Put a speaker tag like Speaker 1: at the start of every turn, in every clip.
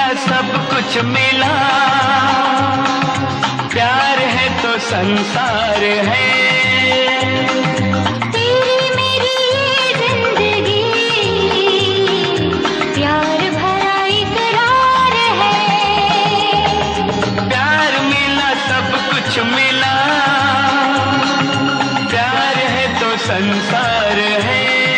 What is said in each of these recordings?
Speaker 1: सब कुछ मिला, प्यार है तो संसार है।
Speaker 2: तेरी मेरी ये जिंदगी प्यार भरा इकरार है।
Speaker 1: प्यार मिला सब कुछ मिला, प्यार है तो संसार है।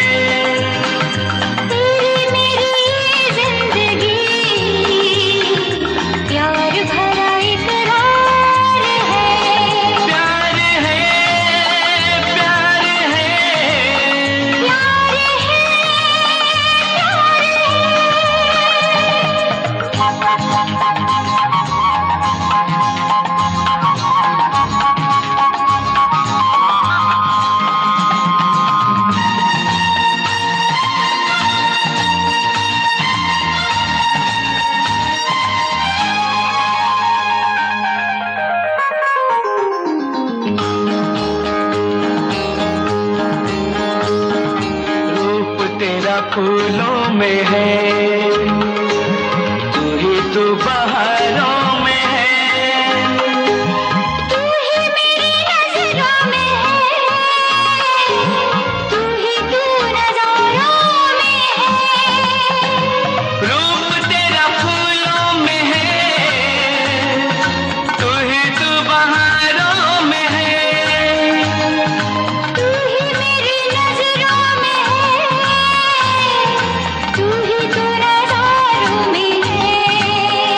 Speaker 1: फूलों में है, तू ही तू बहारों में है,
Speaker 2: तू ही मेरी नजरों में है, तू ही तू नजारों में है।
Speaker 1: रूप तेरा फूलों में है, तू ही तू बहारों में है,
Speaker 2: तू ही मेरी नजरों में है, तू ही तो नजारों में है।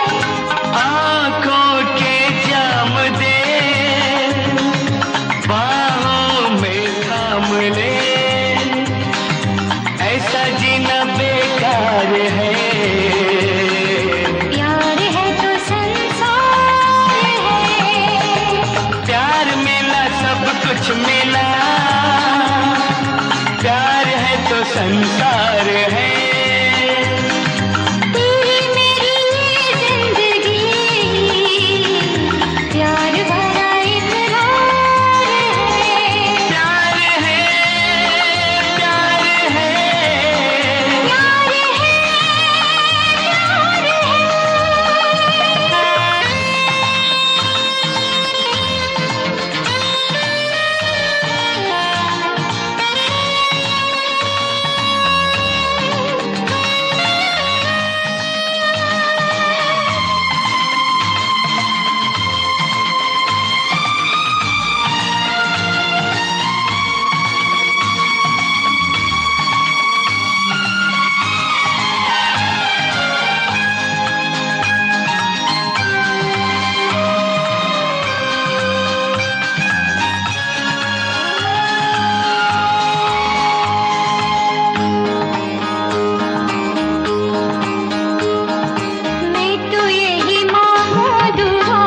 Speaker 1: आँखों के जाम दे, बाहों में थाम ले, ऐसा जीना बेकार है।
Speaker 2: प्यार है तो संसार है।
Speaker 1: प्यार मिला सब कुछ मिला, प्यार है तो संसार है।
Speaker 2: तेरी मेरी ये जिंदगी प्यार भरा इकरार है।
Speaker 1: प्यार है, प्यार है,
Speaker 2: प्यार है, मैं तो यही मांगू दुआ,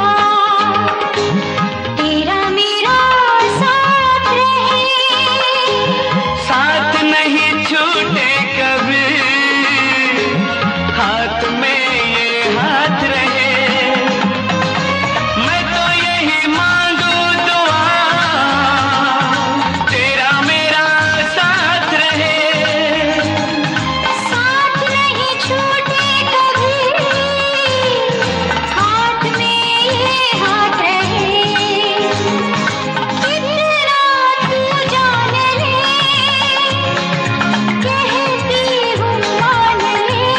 Speaker 2: तेरा मेरा साथ रहे।
Speaker 1: साथ नहीं छूटे कभी, हाथ में ये हाथ रहे। मैं तो यही मांगू दुआ, तेरा मेरा साथ रहे।
Speaker 2: साथ नहीं छूटे कभी, हाथ में ये हाथ रहे। कितना तू जान ले, कहती हूँ मान ले,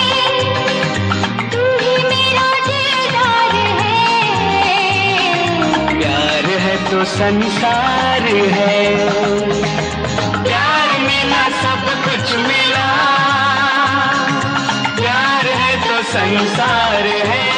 Speaker 2: तू ही मेरा दिलदार है।
Speaker 1: प्यार है तो संसार है, प्यार मिला सब कुछ मिला, प्यार है तो संसार है।